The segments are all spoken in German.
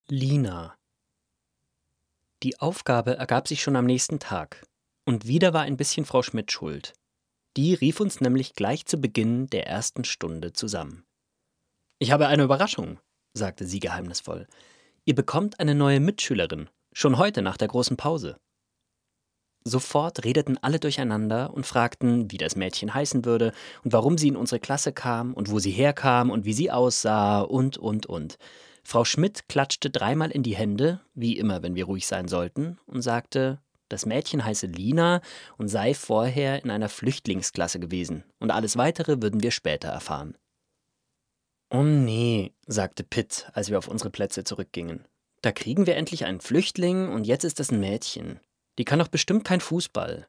Lina. Die Aufgabe ergab sich schon am nächsten Tag. Und wieder war ein bisschen Frau Schmidt schuld. Die rief uns nämlich gleich zu Beginn der ersten Stunde zusammen. Ich habe eine Überraschung, sagte sie geheimnisvoll. Ihr bekommt eine neue Mitschülerin, schon heute nach der großen Pause. Sofort redeten alle durcheinander und fragten, wie das Mädchen heißen würde und warum sie in unsere Klasse kam und wo sie herkam und wie sie aussah und. Frau Schmidt klatschte dreimal in die Hände, wie immer, wenn wir ruhig sein sollten, und sagte, das Mädchen heiße Lina und sei vorher in einer Flüchtlingsklasse gewesen und alles Weitere würden wir später erfahren. Oh nee, sagte Pitt, als wir auf unsere Plätze zurückgingen. Da kriegen wir endlich einen Flüchtling und jetzt ist es ein Mädchen. Die kann doch bestimmt kein Fußball.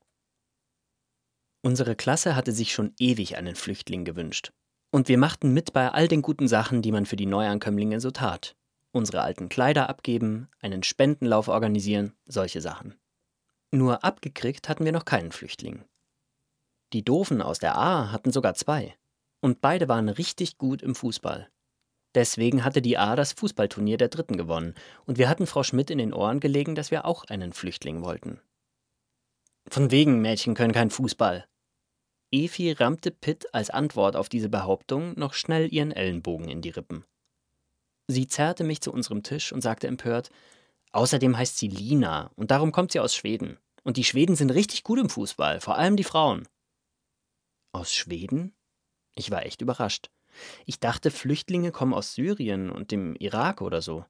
Unsere Klasse hatte sich schon ewig einen Flüchtling gewünscht. Und wir machten mit bei all den guten Sachen, die man für die Neuankömmlinge so tat. Unsere alten Kleider abgeben, einen Spendenlauf organisieren, solche Sachen. Nur abgekriegt hatten wir noch keinen Flüchtling. Die Doofen aus der A hatten sogar zwei. Und beide waren richtig gut im Fußball. Deswegen hatte die A das Fußballturnier der Dritten gewonnen. Und wir hatten Frau Schmidt in den Ohren gelegen, dass wir auch einen Flüchtling wollten. Von wegen, Mädchen können keinen Fußball. Efi rammte Pitt als Antwort auf diese Behauptung noch schnell ihren Ellenbogen in die Rippen. Sie zerrte mich zu unserem Tisch und sagte empört, außerdem heißt sie Lina und darum kommt sie aus Schweden. Und die Schweden sind richtig gut im Fußball, vor allem die Frauen. Aus Schweden? Ich war echt überrascht. Ich dachte, Flüchtlinge kommen aus Syrien und dem Irak oder so.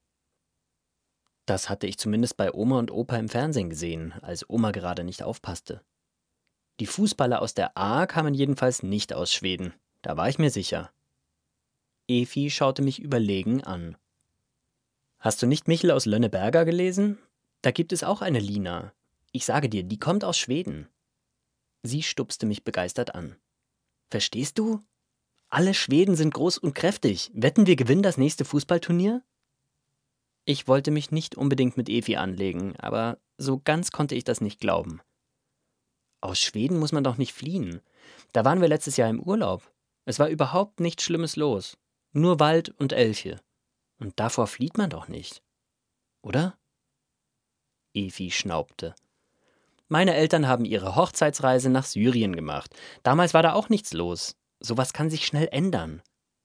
Das hatte ich zumindest bei Oma und Opa im Fernsehen gesehen, als Oma gerade nicht aufpasste. Die Fußballer aus der A kamen jedenfalls nicht aus Schweden, da war ich mir sicher. Efi schaute mich überlegen an. Hast du nicht Michel aus Lönneberger gelesen? Da gibt es auch eine Lina. Ich sage dir, die kommt aus Schweden. Sie stupste mich begeistert an. Verstehst du? Alle Schweden sind groß und kräftig. Wetten, wir gewinnen das nächste Fußballturnier? Ich wollte mich nicht unbedingt mit Efi anlegen, aber so ganz konnte ich das nicht glauben. Aus Schweden muss man doch nicht fliehen. Da waren wir letztes Jahr im Urlaub. Es war überhaupt nichts Schlimmes los. Nur Wald und Elche. Und davor flieht man doch nicht. Oder? Efi schnaubte. Meine Eltern haben ihre Hochzeitsreise nach Syrien gemacht. Damals war da auch nichts los. Sowas kann sich schnell ändern.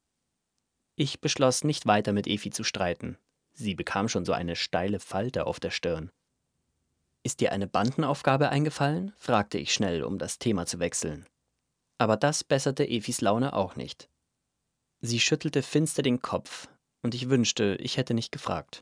Ich beschloss, nicht weiter mit Efi zu streiten. Sie bekam schon so eine steile Falte auf der Stirn. Ist dir eine Bandenaufgabe eingefallen? Fragte ich schnell, um das Thema zu wechseln. Aber das besserte Efis Laune auch nicht. Sie schüttelte finster den Kopf, und ich wünschte, ich hätte nicht gefragt.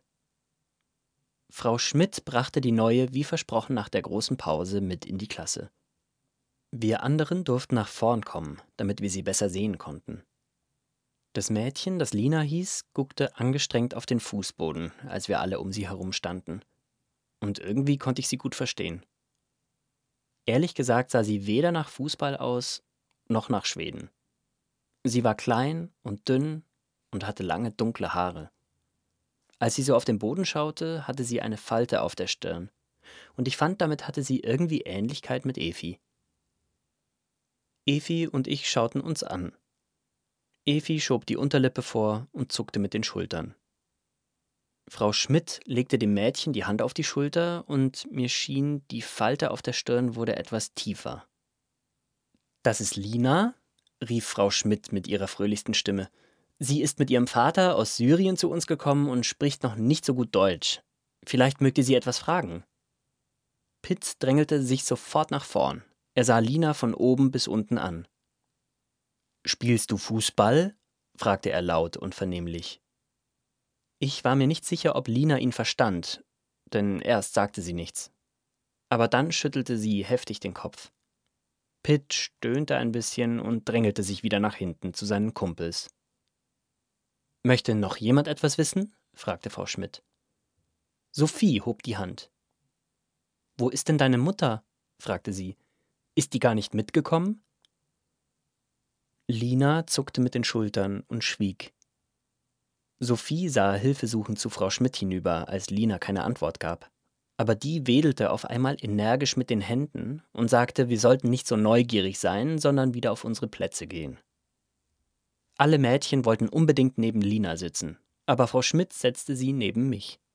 Frau Schmidt brachte die Neue, wie versprochen, nach der großen Pause mit in die Klasse. Wir anderen durften nach vorn kommen, damit wir sie besser sehen konnten. Das Mädchen, das Lina hieß, guckte angestrengt auf den Fußboden, als wir alle um sie herum standen. Und irgendwie konnte ich sie gut verstehen. Ehrlich gesagt sah sie weder nach Fußball aus, noch nach Schweden. Sie war klein und dünn und hatte lange dunkle Haare. Als sie so auf den Boden schaute, hatte sie eine Falte auf der Stirn. Und ich fand, damit hatte sie irgendwie Ähnlichkeit mit Efi. Efi und ich schauten uns an. Efi schob die Unterlippe vor und zuckte mit den Schultern. Frau Schmidt legte dem Mädchen die Hand auf die Schulter und mir schien, die Falte auf der Stirn wurde etwas tiefer. »Das ist Lina?« rief Frau Schmidt mit ihrer fröhlichsten Stimme. »Sie ist mit ihrem Vater aus Syrien zu uns gekommen und spricht noch nicht so gut Deutsch. Vielleicht mögt ihr sie etwas fragen.« Pitt drängelte sich sofort nach vorn. Er sah Lina von oben bis unten an. »Spielst du Fußball?« fragte er laut und vernehmlich. Ich war mir nicht sicher, ob Lina ihn verstand, denn erst sagte sie nichts. Aber dann schüttelte sie heftig den Kopf. Pitt stöhnte ein bisschen und drängelte sich wieder nach hinten zu seinen Kumpels. »Möchte noch jemand etwas wissen?« fragte Frau Schmidt. Sophie hob die Hand. »Wo ist denn deine Mutter?« fragte sie. »Ist die gar nicht mitgekommen?« Lina zuckte mit den Schultern und schwieg. Sophie sah hilfesuchend zu Frau Schmidt hinüber, als Lina keine Antwort gab. Aber die wedelte auf einmal energisch mit den Händen und sagte, wir sollten nicht so neugierig sein, sondern wieder auf unsere Plätze gehen. Alle Mädchen wollten unbedingt neben Lina sitzen, aber Frau Schmidt setzte sie neben mich.